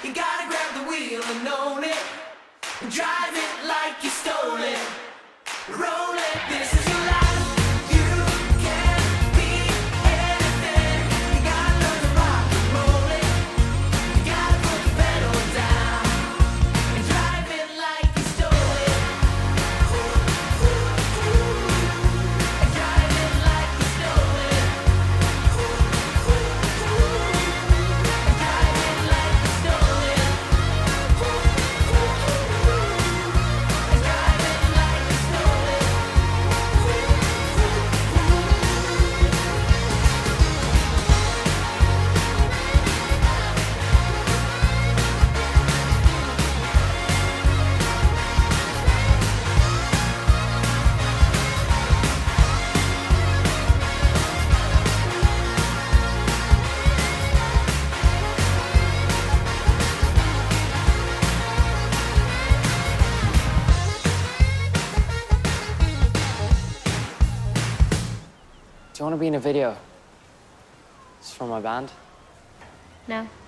You gotta grab the wheel and own it. Drive it like you stole it. Roll it, this is your life. You can be anything. You gotta learn to rock and roll it. You gotta put the pedal down and drive it like you stole it. And drive it like you stole it. And drive it like you stole it. And drive it like you stole it. Do you want to be in a video? It's for my band. No.